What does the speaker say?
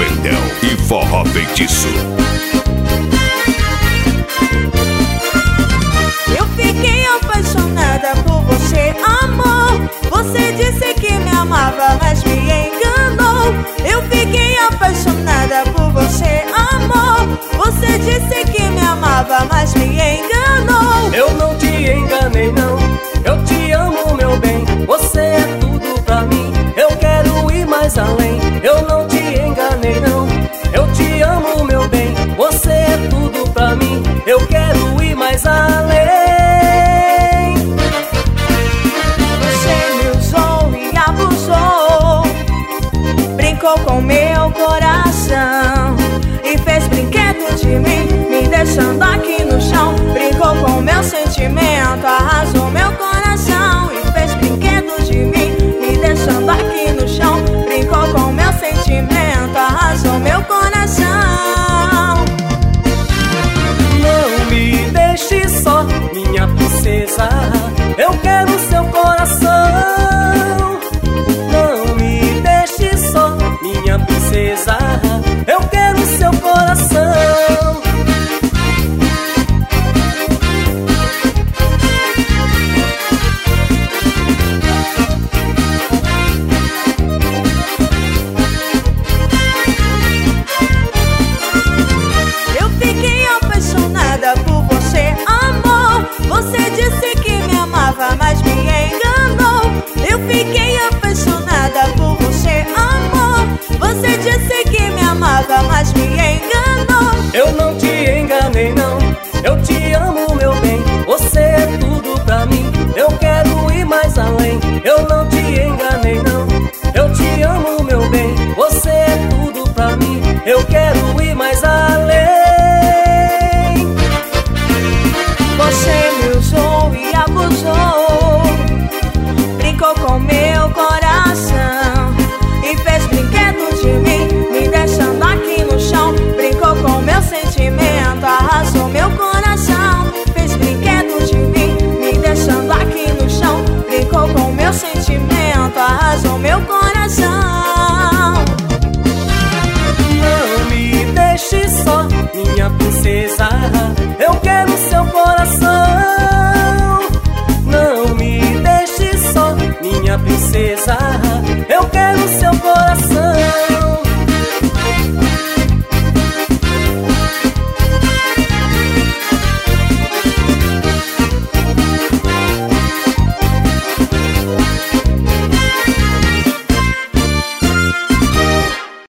Duendão e Forró Feitiço. Eu fiquei apaixonada por você, amor. Você disse que me amava, mas me enganou. Eu fiquei apaixonada por você, amor. Você disse que me amava, mas me enganou. Eu não te enganei não, eu te amo, meu bem. Você é tudo pra mim, eu quero ir mais além. Eu não te enganei não, eu te amo, meu bem. Você é tudo pra mim, eu quero ir mais além. Você me usou e abusou, brincou com meu coração e fez brinquedo de mim, me deixando aqui no chão. Brincou com meu sentimento, arrasou